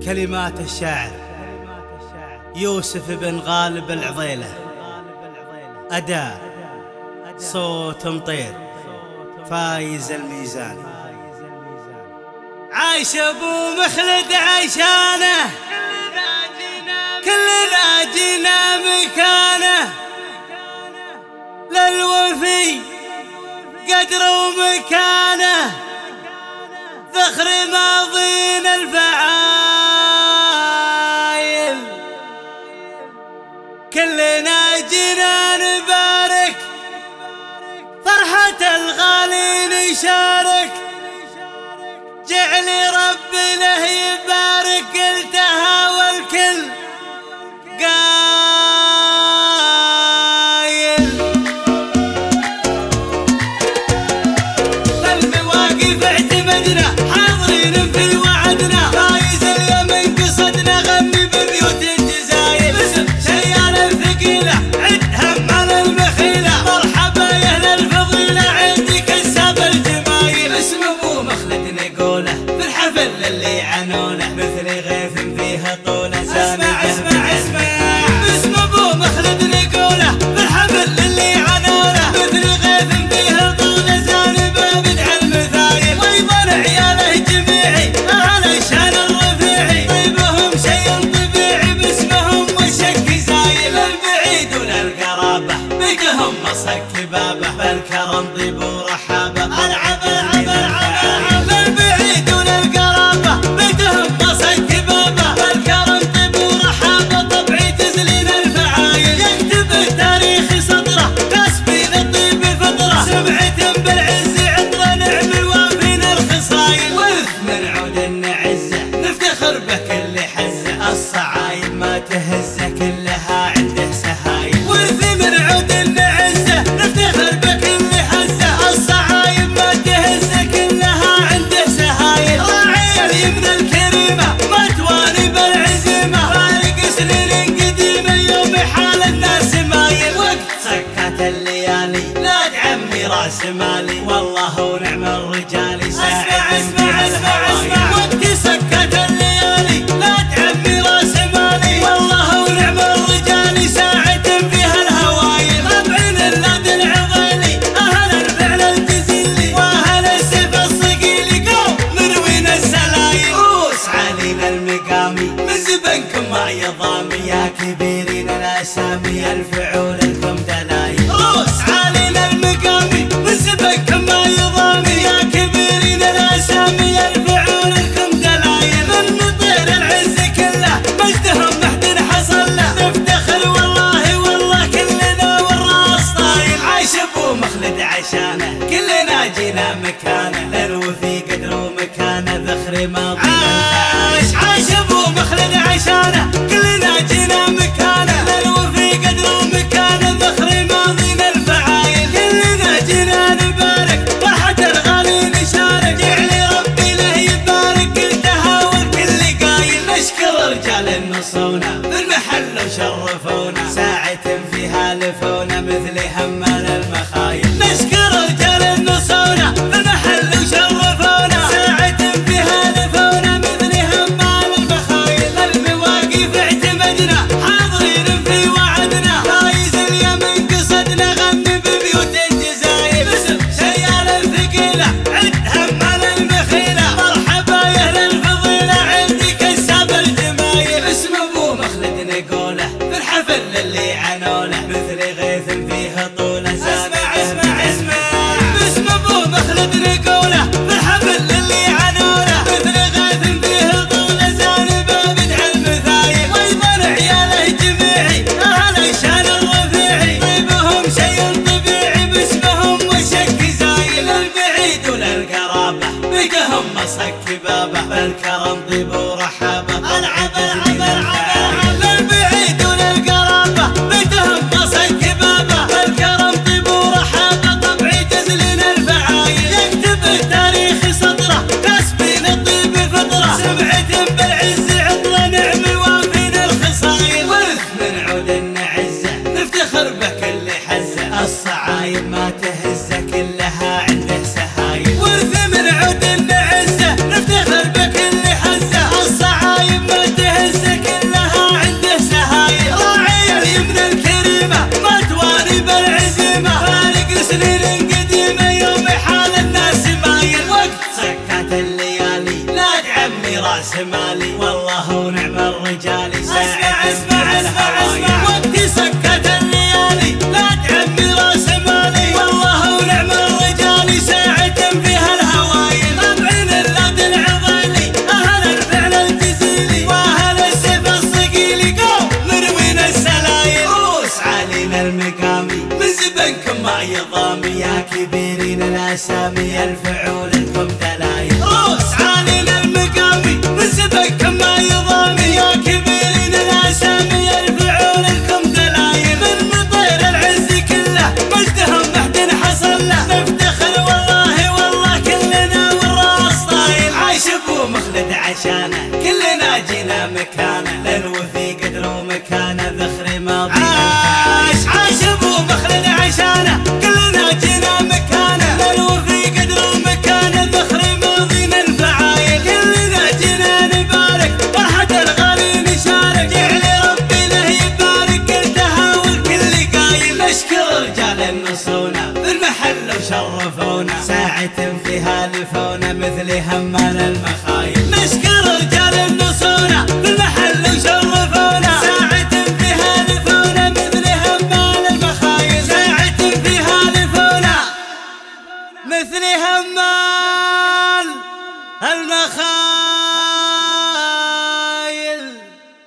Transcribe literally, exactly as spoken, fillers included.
كلمات الشاعر يوسف بن غالب العضيلة. أداء صوت مطير فايز الميزاني. عايش ابو مخلد عيشانه كلنا جينا مكانه، للوفي قدر ومكانه، ذخر ماضينا الفعايل. كلنا جينا نبارك فرحة الغالي نشارك، جعل ربي له يبارك قلتها والكل قايل. فالمواقف اعتمدنا حاضرين في وعدنا، فايز اليمن قصدنا غني ببيوت الجزاير. اسم شيال الثقيلة عد هم على المخيلة، مرحبا يا اهل الفضيلة عندك الساب الجمايل. اسم ابو مخلد نقوله في الحفل اللي عنونه، مثل غيث فيها طوله سامع اسمع اسمع. اسم ابو مخلد نقوله في الحفل اللي عنونه، مثل غيث فيها طوله زانبه بدع المثايل. وايضا عياله جميعي اهل الشان الرفيعي، طيبهم شيء طبيعي باسمهم والشك زايل. البعيد وللقرابه بقهم مصك بابه، بالكرم طيب ورحابه. العب العب العب للبعيد وللقرابه بقهم مصك بابه، بالكرم طيب ورحابه. طبعي تزلين الفعايل يكتب التاريخ سطره، كاسبين الطيب فطره، سمعة بالعز عطره، نعم الوافين الخصايل. ورث من عود النعزه نفتخر به كل حزه، الصعايب ما تهزه كلها عنده سهايل. ورث من عود النعزه نفتخر به كل حزه، الصعايب ما تهزه كلها عنده سهايل. راعي اليمن الكريمه ما تواني بالعزيمه، فارق سنين قديمه يوم حال الناس مايل. وقت سكات الليالي لا تعمي راس مالي، والله ونعم الرجال ساعد اسمع اسمع اسمع. وقت سكات الليالي لا تعمي راس مالي، والله ونعم الرجال ساعد فيها الهوايل. طبعين النادي العضيلي اهل الفعل الجزيلي، واهل السيف الصقيلي قوم مروين السلايل. روس علينا المقامي من زبنكم ما يضامي، يا كبيرين الاسامي الفعول لكم دلايل. روس علينا المقامي من زبنكم ما يضامي، يا كبيرين الاسامي الفعول لكم دلايل. من نطير العز كله مجدهم محد حصل له، نفتخر والله والله كلنا والراس طايل. عايش ابو مخلد عشانه كلنا جينا مكانه، للوفي قدر ومكانه، ذخر ماضي عايش. عايش ابو مخلد عشانه كلنا جينا مكانه، للوفي قدر ومكانه، ذخر ماضينا الفعايل. كلنا جينا نبارك فرحة الغالي نشارك، جعل ربي له يبارك قلتها والكل قايل. نشكر رجال النصونا في المحل وشرفونا، ساعة فيها لفونا مثل همال المخايل. نشكر رجال النصونا في المحل وشرفونا، ساعة فيها لفونا مثل همال المخايل. المواقف اعتمدنا حاضرين في وعدنا، فايز اليمن قصدنا غني ببيوت الجزاير. اسم شيال الثقيلة عد هم على المخيلة، مرحبا يا اهل الفضيلة عندك الساب الجمايل. اسم ابو مخلد نقوله في الحفل اللي عنونه، مثل غيث فيها طوله اسمع اسمع اسمع. اسم ابو مخلد نقوله في الحفل اللي عنونه، مثل غيث فيها طوله زانبه بدع المثايل. وايضا عياله جميعي اهل الشان الرفيعي، طيبهم شيء طبيعي باسمهم والشك زايل. البعيد وللقرابه بقهم مصك بابه، بالكرم طيب ورحابه. العب العب العب للبعيد وللقرابه بقهم مصك بابه، بالكرم طيب ورحابه. طبعي تزلين الفعايل يكتب التاريخ سطره، كاسبين الطيب فطره، سمعة بالعز عطره، نعم الوافين الخصايل. ورث من عود النعزه نفتخر به كل حزه، الصعايب ما تهزه كلها عنده سهايل. ورث من عود النعزه نفتخر بكل حزه، راس مالي والله ونعم الرجال. اسمع اسمع اسمع اسمع وقتي سكت الليالي لا تعمي راس مالي والله ونعم الرجال. ساعة فيها الهوايل طبعين اللاد العضيلي اهل الفعل الجزيلي واهل السيف الصقيلي قوم مروين السلايل. روس علينا المقامي من زبنكم ما يضامي يا كبيرين الاسامي الفعول لكم دلايل. روس علينا المقامي من زبنكم ما يضامي يا كبيرين الاسامي الفعول لكم دلايل. من مطير العز كله مجدهم محد حصل له نفتخر والله والله كلنا والراس طايل. عايش ابو مخلد عشانه كلنا جينا مكانه للوفي قدر ومكانه ذخر ماضي. عاش عاش ابو مخلد عشانه كلنا جينا مكانه للوفي قدر ومكانه ذخر ماضينا الفعايل. كلنا جينا نبارك فرحة الغالي نشارك جعل ربي له يبارك قلتها والكل قايل. نشكر رجال النصونا في المحل وشرفونا ساعة فيها لفونا مثل همال المخايل.